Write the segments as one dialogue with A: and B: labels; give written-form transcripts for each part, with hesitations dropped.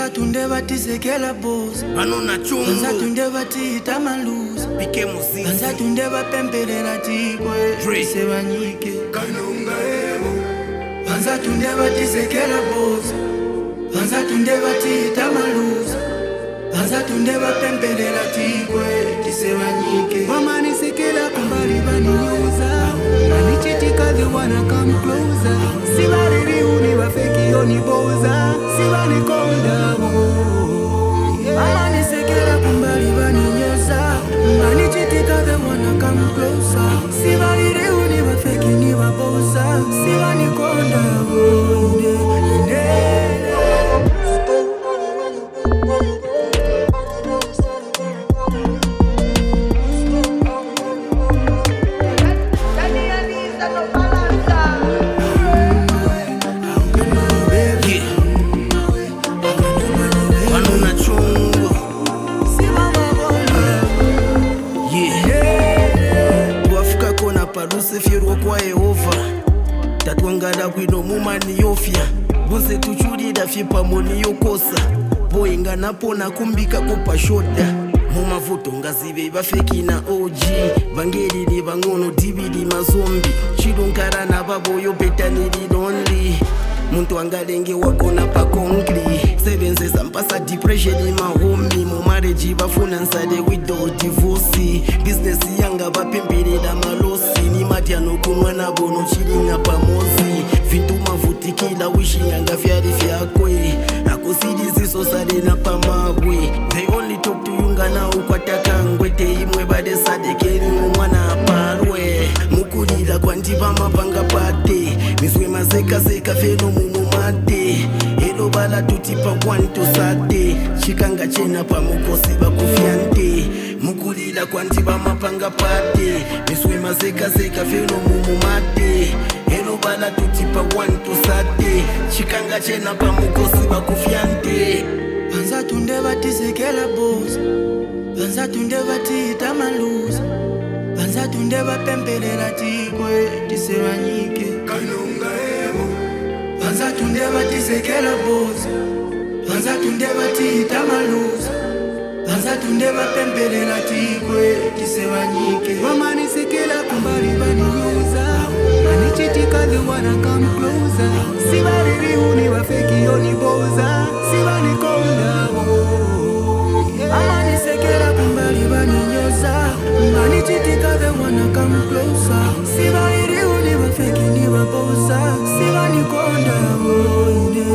A: Vanzatunde vatisekela boss
B: vanona chungu
A: vanzatunde vatiita maluza
B: pike muzizi
A: vanzatunde vapembelela tikwe se vanyike vanzatunde vatisekela boss vanzatunde vatiita maluza vanzatunde vapembelela tikwe tise vanyike
C: vamanisekela kumbali vaniuza vanichitika they wanna come closer sivaririuni vafekioni boza sivanikondavo
A: vamanisekela kumbali vaninyoza vanichitika they wanna come closer sivaririuni vafekini vaboza sivanikondavo
B: rusefyerwa kwa Yehova tatwangala kwino mumani yofya bose tuchulida fye pamoni yokosa boyenga napona kumbika kupashoda mumavuto ngazibe bafekina OG bangelili bangono dibili mazombi chilunkarana baboyo betanili lonely muntu angalenge wakona pa concrete sebenzesa mpasa depression mahomi mu marriage bafuna nsale widow divorce business yanga bapembelela malosi ni matiano kumwana bono chilinga pamozi vintu mavutikila wishinganga vyali vyakwe akusidiziso sale na pamabwe they only talk to you ngana ukwatakangwete imwe bade sadekeni mwana aparwe mukulila kwandiba mapanga pate miswe mazeka feno mumumate elo bala tutipa kwanto sate chikanga chena pa mukosi bakufyante mukulila kwandiba mapanga pate miswe mazeka feno mumumate elo bala tutipa kwanto sate chikanga chena pa mukosi bakufyante
A: vanzatunde vatisekela boss vanzatunde vatiita maluza vanzatunde vapembelela tikwe tise vanyike vanzatunde vatisekela boss vanzatunde vatiita maluza vanzatunde vapembelela tikwe tise vanyike
C: vamanisekela kumbali vaniuza vanichitika they wanna come closer sivaririuni vafekioni boza sivanikondavo
A: vamanisekela kumbali vaninyoza vanichitika they wanna come closer sivaririuni vafekini vaboza sivanikondavo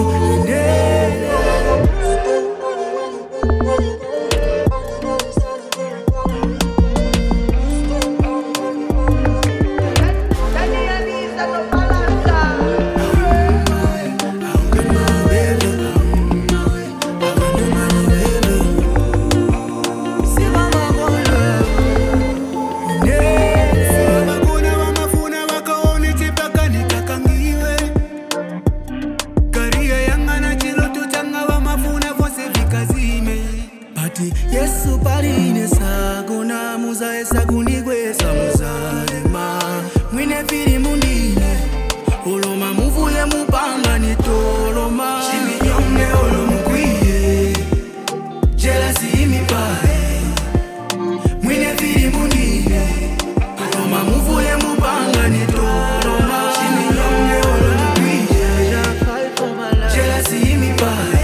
A: Yesu paline sagona muza esagunigwesa muzalema mwine fili mundine oloma muvuye mupanga nitoloma chiminyonge olomukwiye jelasi imipae mwine fili mundine oloma muvuye mupanga nitoloma chiminyonge olomukwiye jelasi imipae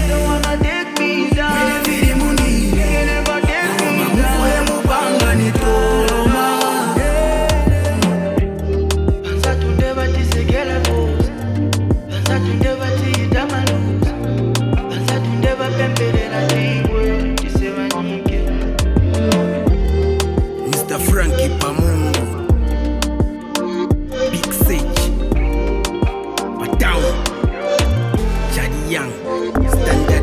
B: Mr. Frankie Pamungu Big Sage Patown Chadi Young Standard